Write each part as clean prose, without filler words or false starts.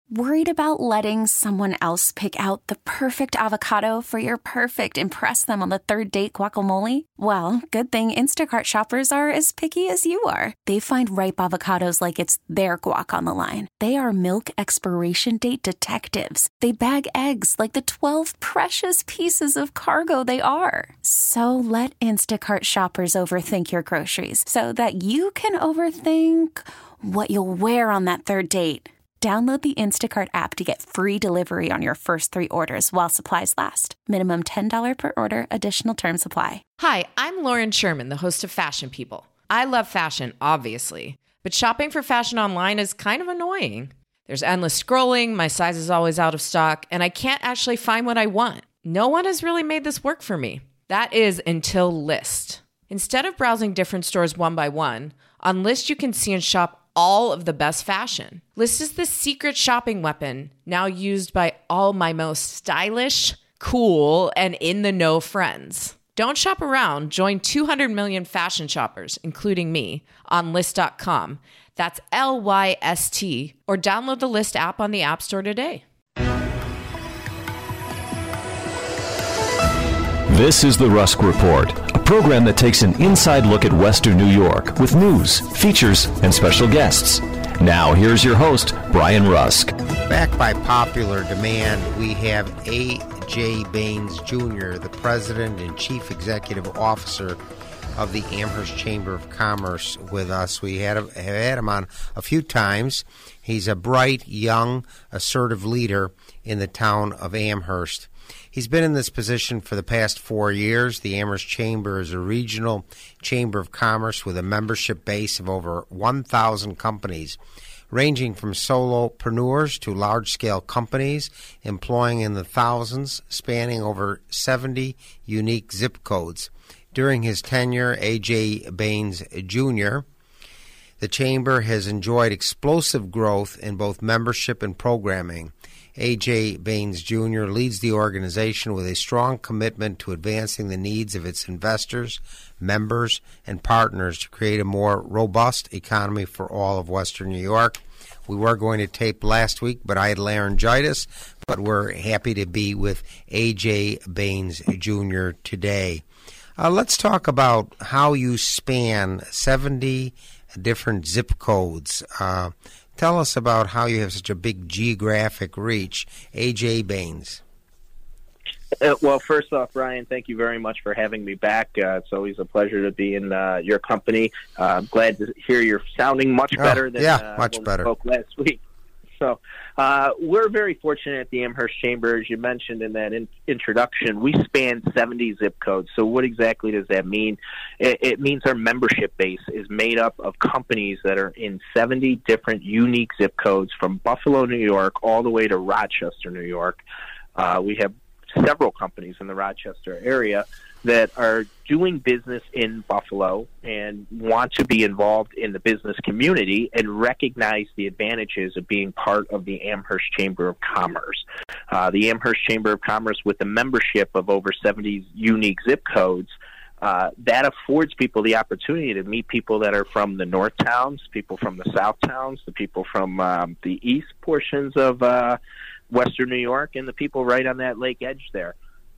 Worried about letting someone else pick out the perfect avocado for your perfect impress them on the third date guacamole? Well, good thing Instacart shoppers are as picky as you are. They find ripe avocados like it's their guac on the line. They are milk expiration date detectives. They bag eggs like the 12 precious pieces of cargo they are. So let Instacart shoppers overthink your groceries so that you can overthink what you'll wear on that third date. Download the Instacart app to get free delivery on your first 3 orders while supplies last. Minimum $10 per order. Additional terms apply. Hi, I'm Lauren Sherman, the host of Fashion People. I love fashion, obviously, but shopping for fashion online is kind of annoying. There's endless scrolling, my size is always out of stock, and I can't actually find what I want. No one has really made this work for me. That is until Lyst. Instead of browsing different stores one by one, on Lyst you can see and shop all of the best fashion. Lyst is the secret shopping weapon now used by all my most stylish, cool, and in-the-know friends. Don't shop around. Join 200 million fashion shoppers, including me, on Lyst.com. That's Lyst, or download the Lyst app on the App Store today. This is the Rusk Report, a program that takes an inside look at Western New York with news, features, and special guests. Now, here's your host, Brian Rusk. Back by popular demand, we have A.J. Baines Jr., the President and Chief Executive Officer of the Amherst Chamber of Commerce, with us. We have had him on a few times. He's a bright, young, assertive leader in the town of Amherst. He's been in this position for the past 4 years. The Amherst Chamber is a regional chamber of commerce with a membership base of over 1,000 companies, ranging from solopreneurs to large-scale companies, employing in the thousands, spanning over 70 unique zip codes. During his tenure, A.J. Baines Jr., the Chamber has enjoyed explosive growth in both membership and programming. A.J. Baines Jr. leads the organization with a strong commitment to advancing the needs of its investors, members, and partners to create a more robust economy for all of Western New York. We were going to tape last week, but I had laryngitis, but we're happy to be with A.J. Baines Jr. today. Let's talk about how you span 70 different zip codes. Tell us about how you have such a big geographic reach. A.J. Baines. Well, first off, Brian, thank you very much for having me back. It's always a pleasure to be in your company. I'm glad to hear you're sounding much better than much better. We spoke last week. So we're very fortunate at the Amherst Chamber. As you mentioned in that introduction, we span 70 zip codes. So what exactly does that mean? It means our membership base is made up of companies that are in 70 different unique zip codes from Buffalo, New York, all the way to Rochester, New York. We have several companies in the Rochester area that are doing business in Buffalo and want to be involved in the business community and recognize the advantages of being part of the Amherst Chamber of Commerce. The Amherst Chamber of Commerce, with a membership of over 70 unique zip codes, that affords people the opportunity to meet people that are from the north towns, people from the south towns, the people from the east portions of Western New York, and the people right on that lake edge there.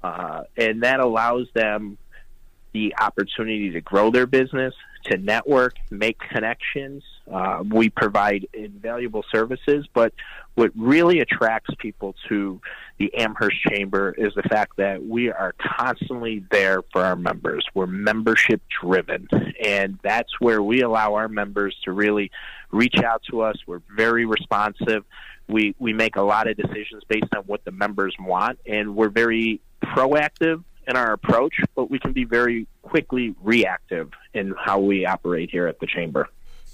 And that allows them the opportunity to grow their business, to network, make connections. We provide invaluable services, but what really attracts people to the Amherst Chamber is the fact that we are constantly there for our members. We're membership driven, and that's where we allow our members to really reach out to us. We're very responsive. We make a lot of decisions based on what the members want, and we're very proactive in our approach, but we can be very quickly reactive in how we operate here at the Chamber.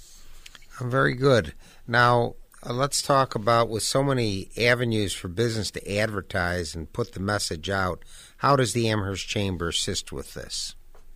Very good. Now, let's talk about, with so many avenues for business to advertise and put the message out, how does the Amherst Chamber assist with this?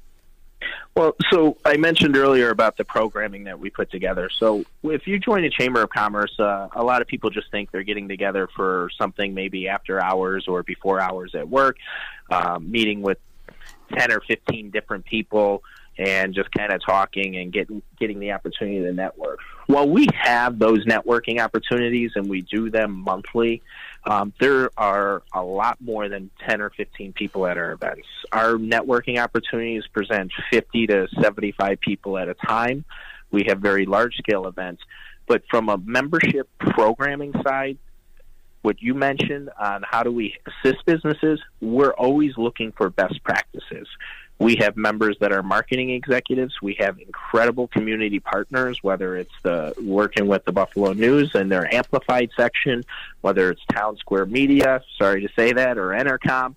Well, so I mentioned earlier about the programming that we put together. So if you join a Chamber of Commerce, a lot of people just think they're getting together for something maybe after hours or before hours at work, meeting with 10 or 15 different people and just kind of talking and getting the opportunity to network. Well, we have those networking opportunities, and we do them monthly. There are a lot more than 10 or 15 people at our events. Our networking opportunities present 50 to 75 people at a time. We have very large-scale events. But from a membership programming side, what you mentioned on how do we assist businesses, we're always looking for best practices. We have members that are marketing executives. We have incredible community partners, whether it's working with the Buffalo News and their Amplified section, whether it's Town Square Media, sorry to say that, or Entercom,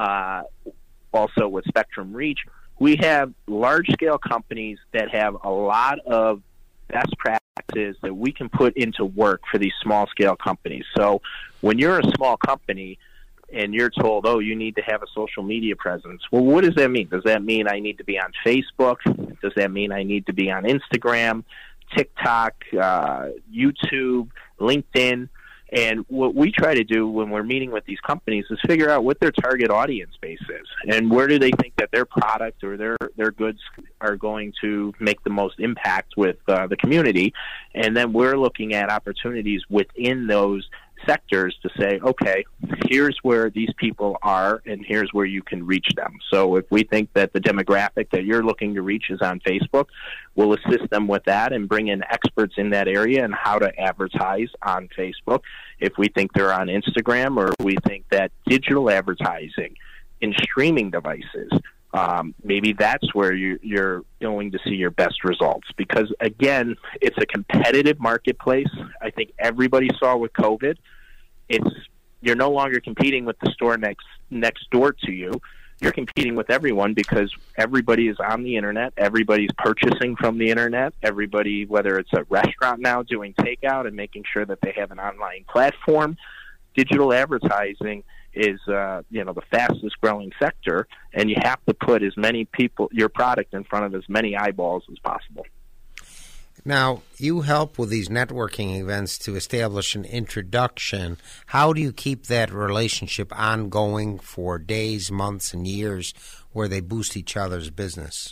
also with Spectrum Reach. We have large-scale companies that have a lot of best practices that we can put into work for these small-scale companies. So when you're a small company, and you're told, oh, you need to have a social media presence. Well, what does that mean? Does that mean I need to be on Facebook? Does that mean I need to be on Instagram, TikTok, YouTube, LinkedIn? And what we try to do when we're meeting with these companies is figure out what their target audience base is and where do they think that their product or their goods are going to make the most impact with the community. And then we're looking at opportunities within those sectors to say, okay, here's where these people are and here's where you can reach them. So if we think that the demographic that you're looking to reach is on Facebook, we'll assist them with that and bring in experts in that area and how to advertise on Facebook. If we think they're on Instagram, or we think that digital advertising in streaming devices, maybe that's where you're going to see your best results. Because, again, it's a competitive marketplace. I think everybody saw with COVID, you're no longer competing with the store next door to you. You're competing with everyone because everybody is on the Internet. Everybody's purchasing from the Internet. Everybody, whether it's a restaurant now doing takeout and making sure that they have an online platform, digital advertising is the fastest growing sector, and you have to put as many people, your product, in front of as many eyeballs as possible. Now, you help with these networking events to establish an introduction. How do you keep that relationship ongoing for days, months, and years where they boost each other's business?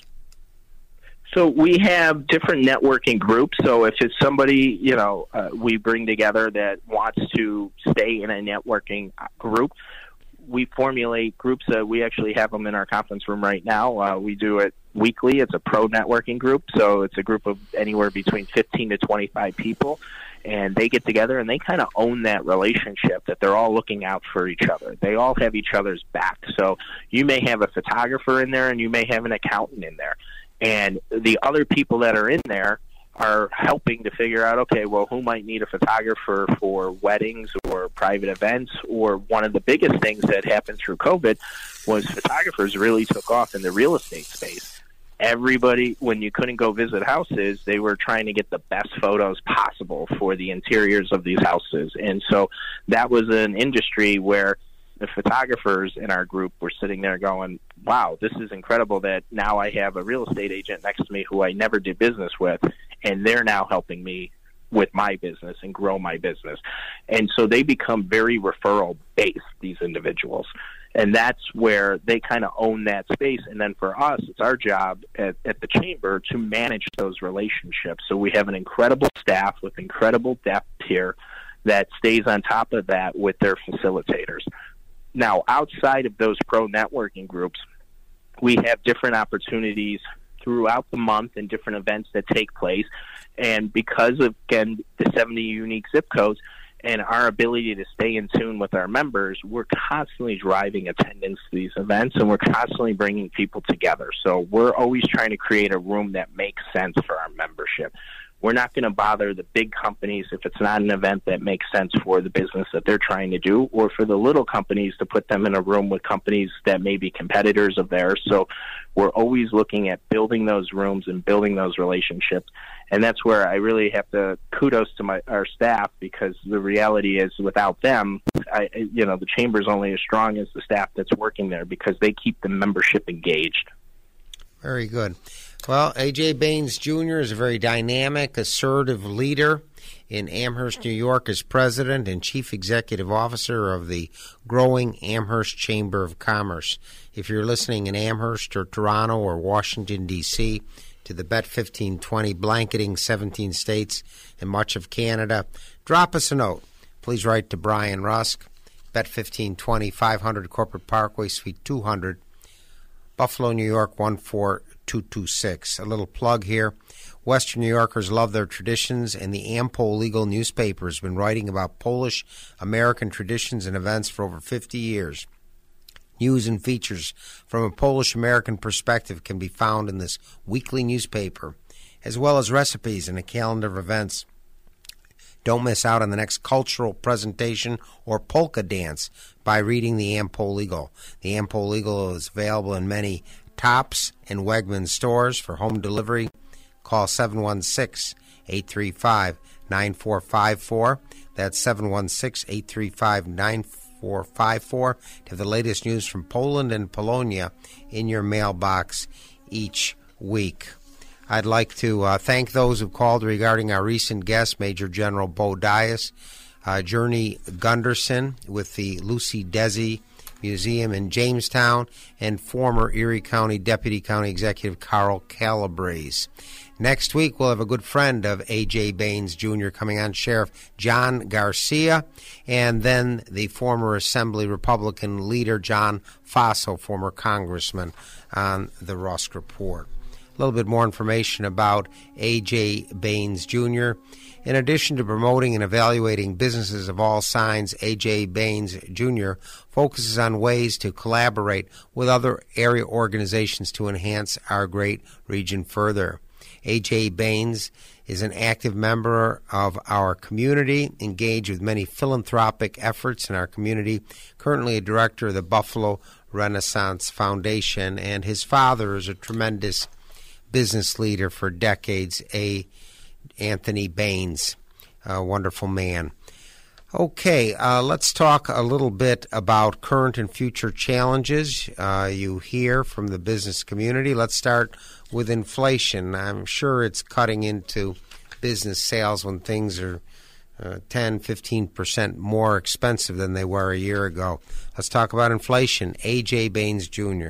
So we have different networking groups. So if it's somebody, we bring together that wants to stay in a networking group, we formulate groups. We actually have them in our conference room right now. We do it weekly. It's a pro networking group. So it's a group of anywhere between 15 to 25 people. And they get together and they kind of own that relationship that they're all looking out for each other. They all have each other's back. So you may have a photographer in there and you may have an accountant in there. And the other people that are in there are helping to figure out, okay, well, who might need a photographer for weddings or private events? Or one of the biggest things that happened through COVID was photographers really took off in the real estate space. Everybody, when you couldn't go visit houses, they were trying to get the best photos possible for the interiors of these houses. And so that was an industry where the photographers in our group were sitting there going, wow, this is incredible that now I have a real estate agent next to me who I never did business with, and they're now helping me with my business and grow my business. And so they become very referral-based, these individuals. And that's where they kind of own that space. And then for us, it's our job at the Chamber to manage those relationships. So we have an incredible staff with incredible depth here that stays on top of that with their facilitators. Now, outside of those pro networking groups, we have different opportunities throughout the month and different events that take place. And because of, again, the 70 unique zip codes and our ability to stay in tune with our members, we're constantly driving attendance to these events, and we're constantly bringing people together. So we're always trying to create a room that makes sense for our membership. We're not going to bother the big companies if it's not an event that makes sense for the business that they're trying to do, or for the little companies to put them in a room with companies that may be competitors of theirs. So we're always looking at building those rooms and building those relationships. And that's where I really have to kudos to our staff, because the reality is without them, the Chamber is only as strong as the staff that's working there, because they keep the membership engaged. Very good. Well, A.J. Baines Jr. is a very dynamic, assertive leader in Amherst, New York, as president and chief executive officer of the growing Amherst Chamber of Commerce. If you're listening in Amherst or Toronto or Washington, D.C., to the Bet 1520 blanketing 17 states and much of Canada, drop us a note. Please write to Brian Rusk, Bet 1520, 500 Corporate Parkway, Suite 200, Buffalo, New York, 14226. A little plug here. Western New Yorkers love their traditions, and the Ampol Legal newspaper has been writing about Polish-American traditions and events for over 50 years. News and features from a Polish-American perspective can be found in this weekly newspaper, as well as recipes and a calendar of events. Don't miss out on the next cultural presentation or polka dance by reading the Ampol Legal. The Ampol Legal is available in many Tops and Wegmans stores. For home delivery, call 716-835-9454. That's 716-835-9454 to have the latest news from Poland and Polonia in your mailbox each week. I'd like to thank those who called regarding our recent guest, Major General Bo Dias, Journey Gunderson with the Lucy Desi Museum in Jamestown, and former Erie County Deputy County Executive Carl Calabrese. Next week, we'll have a good friend of A.J. Baines Jr. coming on, Sheriff John Garcia, and then the former Assembly Republican leader John Faso, former congressman, on the Rusk Report. A little bit more information about A.J. Baines Jr. In addition to promoting and evaluating businesses of all signs, A.J. Baines Jr. focuses on ways to collaborate with other area organizations to enhance our great region further. A.J. Baines is an active member of our community, engaged with many philanthropic efforts in our community, currently a director of the Buffalo Renaissance Foundation, and his father is a tremendous business leader for decades, Anthony Baines, a wonderful man. Okay, let's talk a little bit about current and future challenges you hear from the business community. Let's start with inflation. I'm sure it's cutting into business sales when things are 10-15% more expensive than they were a year ago. Let's talk about inflation. A.J. Baines Jr.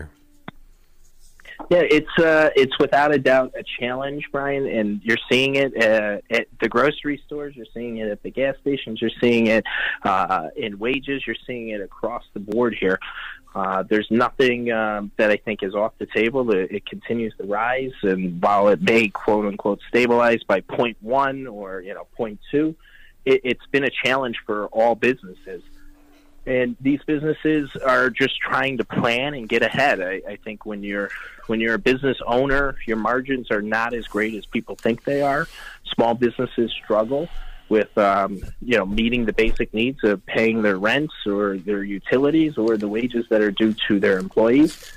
Yeah, it's without a doubt a challenge, Brian, and you're seeing it at the grocery stores, you're seeing it at the gas stations, you're seeing it in wages, you're seeing it across the board here. There's nothing that I think is off the table. It continues to rise, and while it may, quote-unquote, stabilize by 0.1 or 0.2, it's been a challenge for all businesses. And these businesses are just trying to plan and get ahead. I think when you're a business owner, your margins are not as great as people think they are. Small businesses struggle with meeting the basic needs of paying their rents or their utilities or the wages that are due to their employees.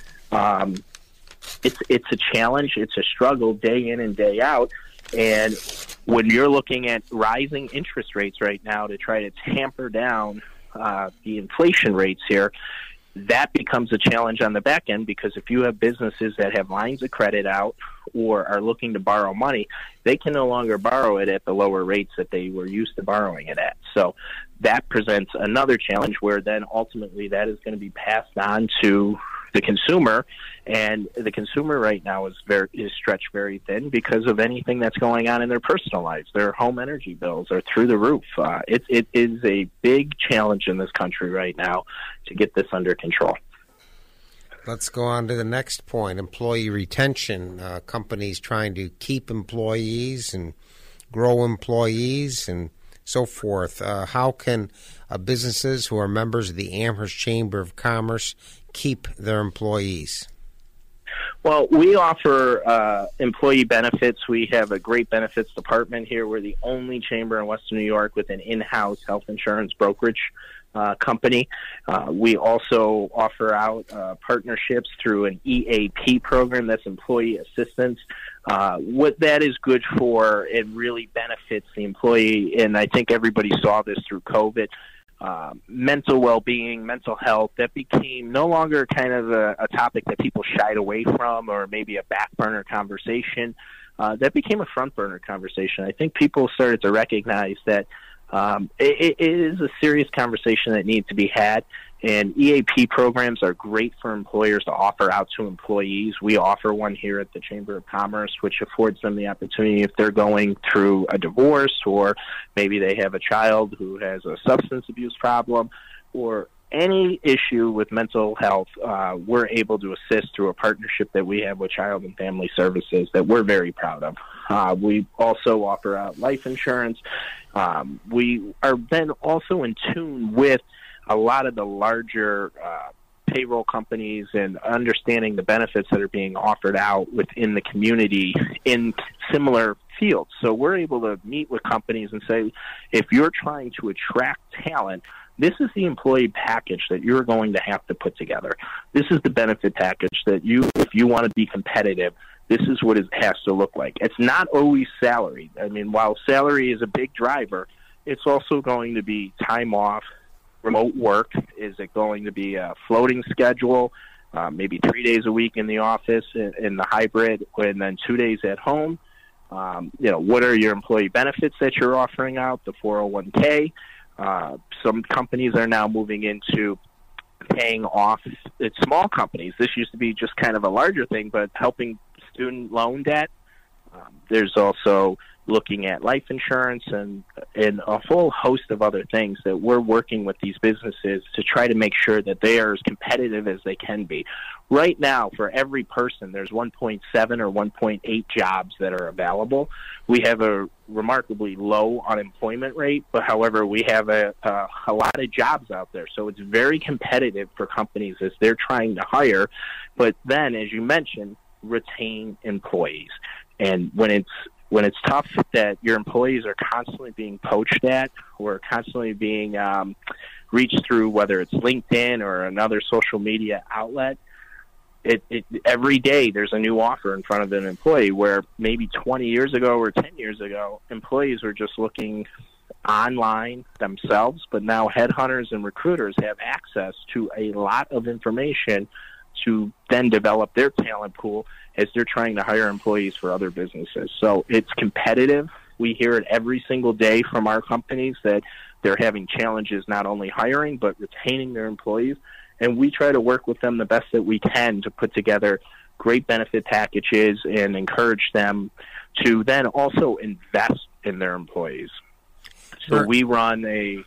It's a challenge. It's a struggle day in and day out. And when you're looking at rising interest rates right now to try to tamper down the inflation rates here, that becomes a challenge on the back end, because if you have businesses that have lines of credit out or are looking to borrow money, they can no longer borrow it at the lower rates that they were used to borrowing it at. So that presents another challenge, where then ultimately that is going to be passed on to the consumer, and the consumer right now is stretched very thin because of anything that's going on in their personal lives. Their home energy bills are through the roof. It is a big challenge in this country right now to get this under control. Let's go on to the next point, employee retention. Companies trying to keep employees and grow employees and so forth. How can businesses who are members of the Amherst Chamber of Commerce keep their employees? Well, we offer employee benefits. We have a great benefits department here. We're the only chamber in Western New York with an in-house health insurance brokerage company. We also offer out partnerships through an EAP program, that's employee assistance. What that is good for, it really benefits the employee, and I think everybody saw this through COVID. mental well-being, mental health, that became no longer kind of a topic that people shied away from or maybe a back burner conversation. That became a front burner conversation. I think people started to recognize that it is a serious conversation that needs to be had, and EAP programs are great for employers to offer out to employees. We offer one here at the Chamber of Commerce, which affords them the opportunity if they're going through a divorce or maybe they have a child who has a substance abuse problem or any issue with mental health, we're able to assist through a partnership that we have with Child and Family Services that we're very proud of. We also offer out life insurance. We are then also in tune with a lot of the larger payroll companies and understanding the benefits that are being offered out within the community in similar fields. So we're able to meet with companies and say, if you're trying to attract talent, this is the employee package that you're going to have to put together. This is the benefit package that if you want to be competitive, this is what it has to look like. It's not always salary. I mean, while salary is a big driver, it's also going to be time off, remote work. Is it going to be a floating schedule, maybe 3 days a week in the office in the hybrid, and then 2 days at home? What are your employee benefits that you're offering out, the 401k? Some companies are now moving into paying off it's small companies. This used to be just kind of a larger thing, but helping student loan debt. There's also looking at life insurance and a whole host of other things that we're working with these businesses to try to make sure that they are as competitive as they can be. Right now, for every person, there's 1.7 or 1.8 jobs that are available. We have a remarkably low unemployment rate, but however, we have a lot of jobs out there. So it's very competitive for companies as they're trying to hire. But then, as you mentioned, retain employees. And when it's tough that your employees are constantly being poached at or constantly being reached through, whether it's LinkedIn or another social media outlet, every day there's a new offer in front of an employee, where maybe 20 years ago or 10 years ago, employees were just looking online themselves, but now headhunters and recruiters have access to a lot of information to then develop their talent pool as they're trying to hire employees for other businesses. So it's competitive. We hear it every single day from our companies that they're having challenges not only hiring but retaining their employees. And we try to work with them the best that we can to put together great benefit packages and encourage them to then also invest in their employees. So Sure. we run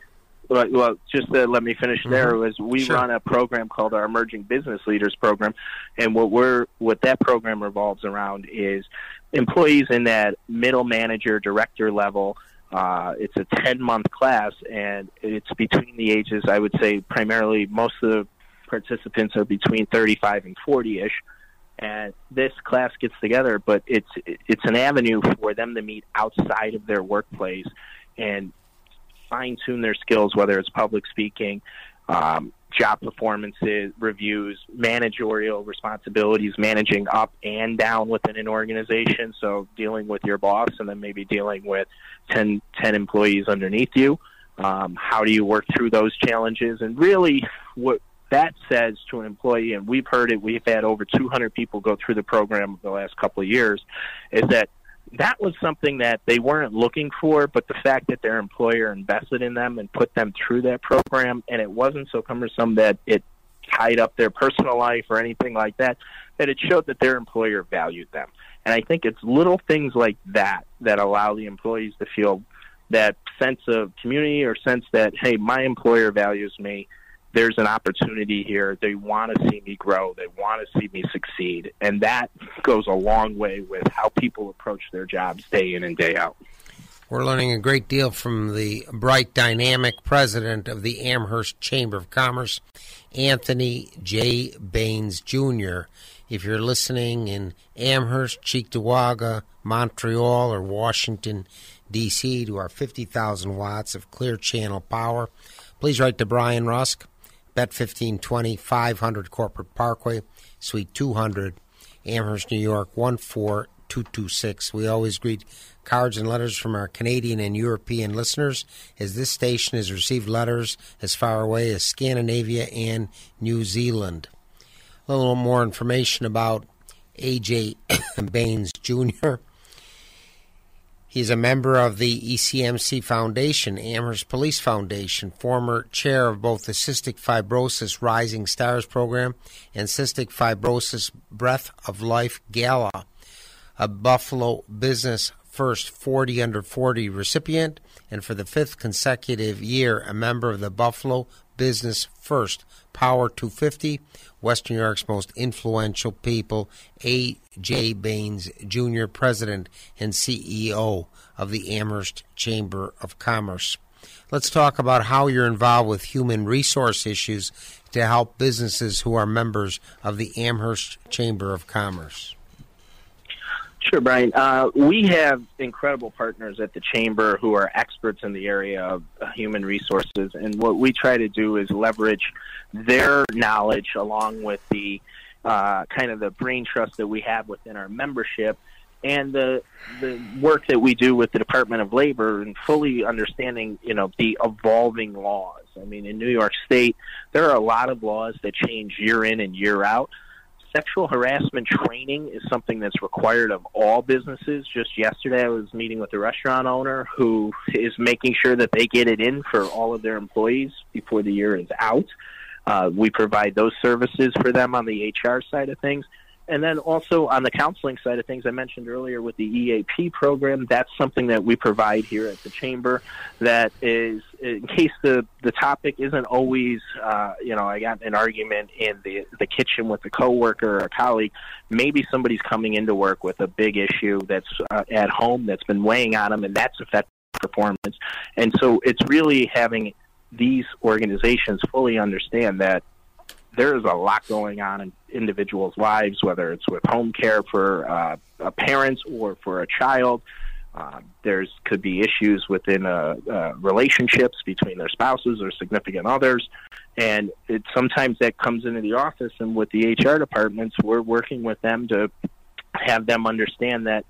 just to let me finish there, we run a program called our Emerging Business Leaders Program, and what that program revolves around is employees in that middle manager, director level. It's a 10-month class, and it's between the ages, I would say primarily most of the participants are between 35 and 40-ish, and this class gets together, but it's an avenue for them to meet outside of their workplace and fine-tune their skills, whether it's public speaking, job performances, reviews, managerial responsibilities, managing up and down within an organization, so dealing with your boss and then maybe dealing with 10 employees underneath you. How do you work through those challenges? And really what that says to an employee, and we've heard it, we've had over 200 people go through the program the last couple of years, is that was something that they weren't looking for, but the fact that their employer invested in them and put them through that program, and it wasn't so cumbersome that it tied up their personal life or anything like that, that it showed that their employer valued them. And I think it's little things like that that allow the employees to feel that sense of community or sense that, hey, my employer values me. There's an opportunity here. They want to see me grow. They want to see me succeed. And that goes a long way with how people approach their jobs day in and day out. We're learning a great deal from the bright, dynamic president of the Amherst Chamber of Commerce, Anthony J. Baines, Jr. If you're listening in Amherst, Cheektowaga, Montreal, or Washington, D.C., to our 50,000 watts of clear channel power, please write to Brian Rusk, Bet 1520, 500 Corporate Parkway, Suite 200, Amherst, New York, 142 226. We always greet cards and letters from our Canadian and European listeners, as this station has received letters as far away as Scandinavia and New Zealand. A little more information about A.J. Baines Jr. He's a member of the ECMC Foundation, Amherst Police Foundation, former chair of both the Cystic Fibrosis Rising Stars Program and Cystic Fibrosis Breath of Life Gala, a Buffalo Business First 40 Under 40 recipient, and for the fifth consecutive year, a member of the Buffalo Business First Power 250, Western New York's most influential people, A.J. Baines Jr., President and CEO of the Amherst Chamber of Commerce. Let's talk about how you're involved with human resource issues to help businesses who are members of the Amherst Chamber of Commerce. Sure, Brian. We have incredible partners at the Chamber who are experts in the area of human resources, and what we try to do is leverage their knowledge along with the kind of the brain trust that we have within our membership and the work that we do with the Department of Labor and fully understanding, the evolving laws. I mean, in New York State, there are a lot of laws that change year in and year out. Sexual harassment training is something that's required of all businesses. Just yesterday, I was meeting with a restaurant owner who is making sure that they get it in for all of their employees before the year is out. We provide those services for them on the HR side of things. And then also on the counseling side of things, I mentioned earlier with the EAP program, that's something that we provide here at the Chamber that is, in case the topic isn't always, I got an argument in the kitchen with a coworker or a colleague, maybe somebody's coming into work with a big issue that's at home that's been weighing on them, and that's affecting performance. And so it's really having these organizations fully understand that there is a lot going on in individuals' lives, whether it's with home care for parents or for a child. Could be issues within relationships between their spouses or significant others. And sometimes that comes into the office, and with the HR departments, we're working with them to have them understand that,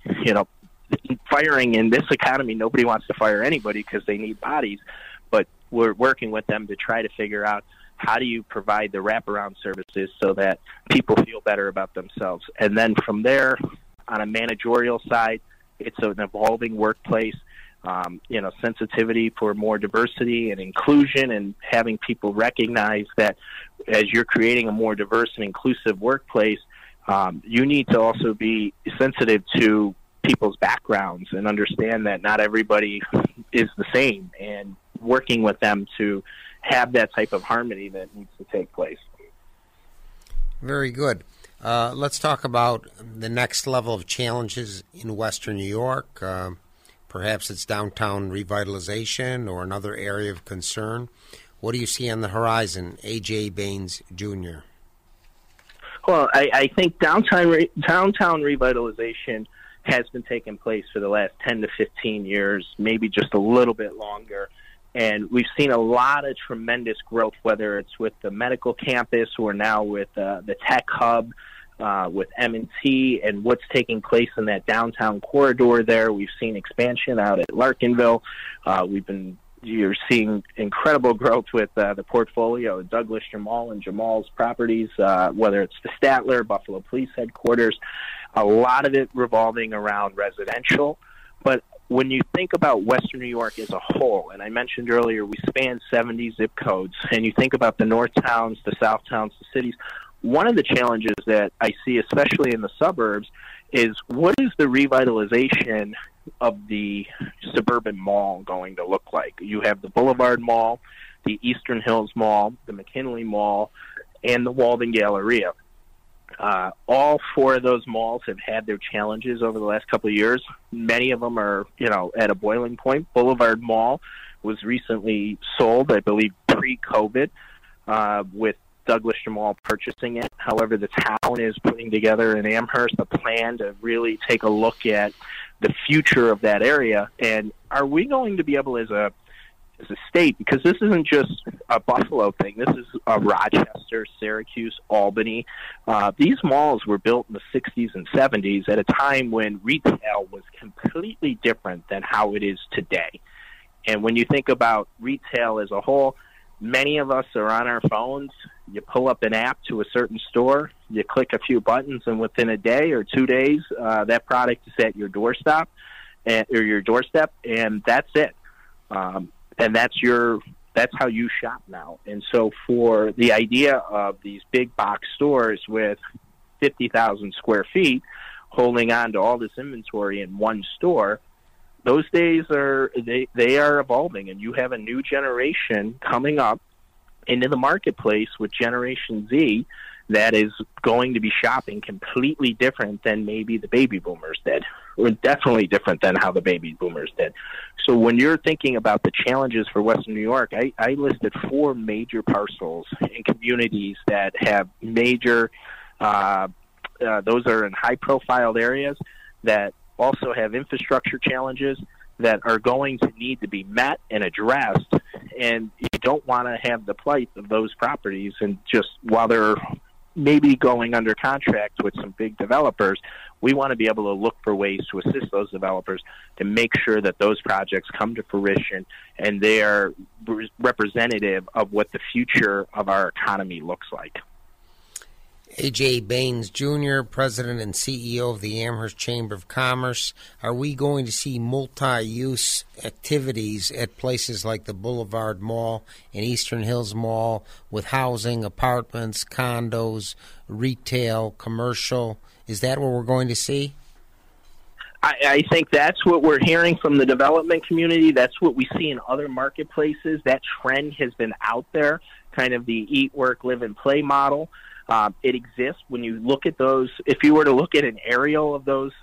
firing in this economy, nobody wants to fire anybody because they need bodies. But we're working with them to try to figure out how do you provide the wraparound services so that people feel better about themselves. And then from there, on a managerial side, it's an evolving workplace, sensitivity for more diversity and inclusion, and having people recognize that as you're creating a more diverse and inclusive workplace, you need to also be sensitive to people's backgrounds and understand that not everybody is the same, and working with them to have that type of harmony that needs to take place. Very good. Let's talk about the next level of challenges in Western New York. Perhaps it's downtown revitalization or another area of concern. What do you see on the horizon, A.J. Baines Jr.? Well, I think downtown revitalization has been taking place for the last 10 to 15 years, maybe just a little bit longer. And we've seen a lot of tremendous growth, whether it's with the medical campus or now with the tech hub, with M&T and what's taking place in that downtown corridor there. We've seen expansion out at Larkinville. You're seeing incredible growth with the portfolio of Douglas Jamal and Jamal's properties, whether it's the Statler, Buffalo Police Headquarters, a lot of it revolving around residential. But when you think about Western New York as a whole, and I mentioned earlier we span 70 zip codes, and you think about the north towns, the south towns, the cities, one of the challenges that I see, especially in the suburbs, is what is the revitalization of the suburban mall going to look like? You have the Boulevard Mall, the Eastern Hills Mall, the McKinley Mall, and the Walden Galleria. All four of those malls have had their challenges over the last couple of years. Many of them are, at a boiling point. Boulevard Mall was recently sold, I believe, pre-COVID, with Douglas Jamal purchasing it. However, the town is putting together in Amherst a plan to really take a look at the future of that area. And are we going to be able, as a as a state, because this isn't just a Buffalo thing. This is Rochester, Syracuse, Albany. These malls were built in the 60s and 70s at a time when retail was completely different than how it is today. And when you think about retail as a whole, many of us are on our phones. You pull up an app to a certain store, you click a few buttons, and within a day or 2 days, that product is at your doorstep, and that's it. And that's how you shop now. And so for the idea of these big box stores with 50,000 square feet holding on to all this inventory in one store, those days are evolving, and you have a new generation coming up into the marketplace with Generation Z that is going to be shopping completely different than maybe the baby boomers did, or definitely different than how the baby boomers did. So when you're thinking about the challenges for Western New York, I listed 4 major parcels in communities that have major, those are in high-profile areas that also have infrastructure challenges that are going to need to be met and addressed, and you don't want to have the plight of those properties and just while they're maybe going under contract with some big developers, we want to be able to look for ways to assist those developers to make sure that those projects come to fruition and they are representative of what the future of our economy looks like. A.J. Baines, Jr., President and CEO of the Amherst Chamber of Commerce. Are we going to see multi-use activities at places like the Boulevard Mall and Eastern Hills Mall with housing, apartments, condos, retail, commercial? Is that what we're going to see? I think that's what we're hearing from the development community. That's what we see in other marketplaces. That trend has been out there, kind of the eat, work, live, and play model. It exists when you look at those. If you were to look at an aerial of those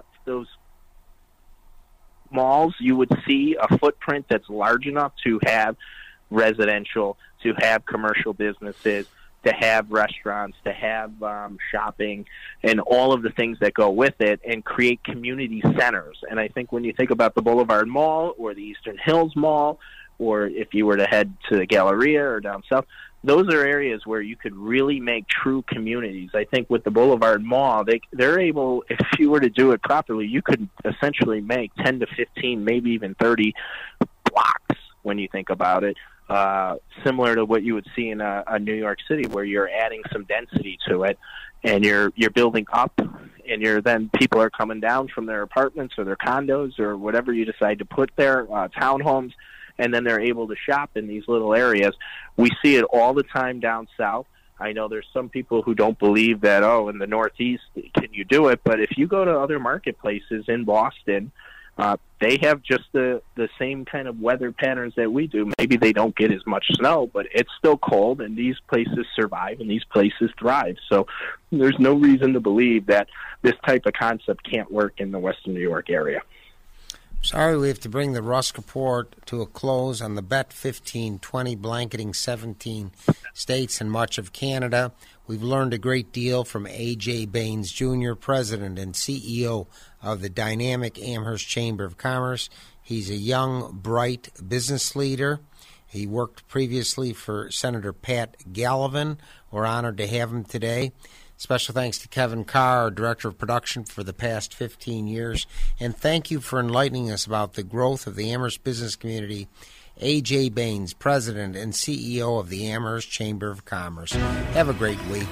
malls, you would see a footprint that's large enough to have residential, to have commercial businesses, to have restaurants, to have shopping, and all of the things that go with it, and create community centers. And I think when you think about the Boulevard Mall or the Eastern Hills Mall, or if you were to head to the Galleria or down south, those are areas where you could really make true communities. I think with the Boulevard Mall, they're able, if you were to do it properly, you could essentially make 10 to 15, maybe even 30 blocks when you think about it, similar to what you would see in a New York City, where you're adding some density to it, and you're building up, and then people are coming down from their apartments or their condos or whatever you decide to put there, townhomes, and then they're able to shop in these little areas. We see it all the time down south. I know there's some people who don't believe that, in the Northeast, can you do it? But if you go to other marketplaces in Boston, they have just the same kind of weather patterns that we do. Maybe they don't get as much snow, but it's still cold, and these places survive and these places thrive. So there's no reason to believe that this type of concept can't work in the Western New York area. Sorry, we have to bring the Rusk Report to a close on the Bet 1520 blanketing 17 states and much of Canada. We've learned a great deal from A.J. Baines, Jr., President and CEO of the dynamic Amherst Chamber of Commerce. He's a young, bright business leader. He worked previously for Senator Pat Gallivan. We're honored to have him today. Special thanks to Kevin Carr, our Director of Production, for the past 15 years. And thank you for enlightening us about the growth of the Amherst business community. A.J. Baines, President and CEO of the Amherst Chamber of Commerce. Have a great week.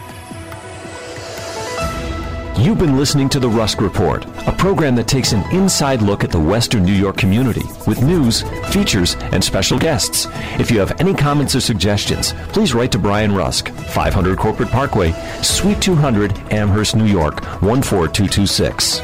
You've been listening to The Rusk Report, a program that takes an inside look at the Western New York community with news, features, and special guests. If you have any comments or suggestions, please write to Brian Rusk, 500 Corporate Parkway, Suite 200, Amherst, New York, 14226.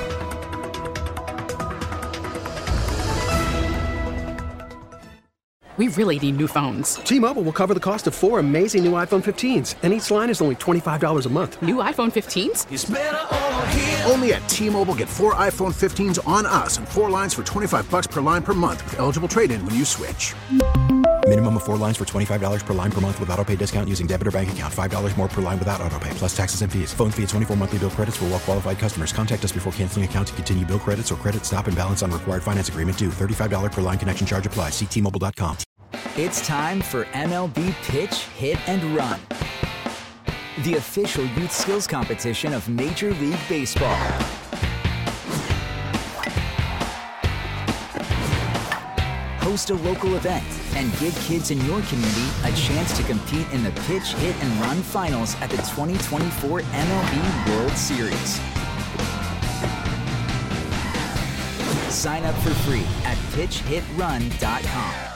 We really need new phones. T-Mobile will cover the cost of 4 amazing new iPhone 15s, and each line is only $25 a month. New iPhone 15s? It's better over here. Only at T-Mobile, get 4 iPhone 15s on us and 4 lines for $25 per line per month with eligible trade-in when you switch. Minimum of 4 lines for $25 per line per month with autopay discount using debit or bank account. $5 more per line without autopay, plus taxes and fees. Phone fee at 24 monthly bill credits for well-qualified customers. Contact us before canceling account to continue bill credits or credit stop and balance on required finance agreement due. $35 per line connection charge applies. See T-Mobile.com. It's time for MLB Pitch, Hit, and Run, the official youth skills competition of Major League Baseball. Host a local event and give kids in your community a chance to compete in the Pitch, Hit, and Run finals at the 2024 MLB World Series. Sign up for free at pitchhitrun.com.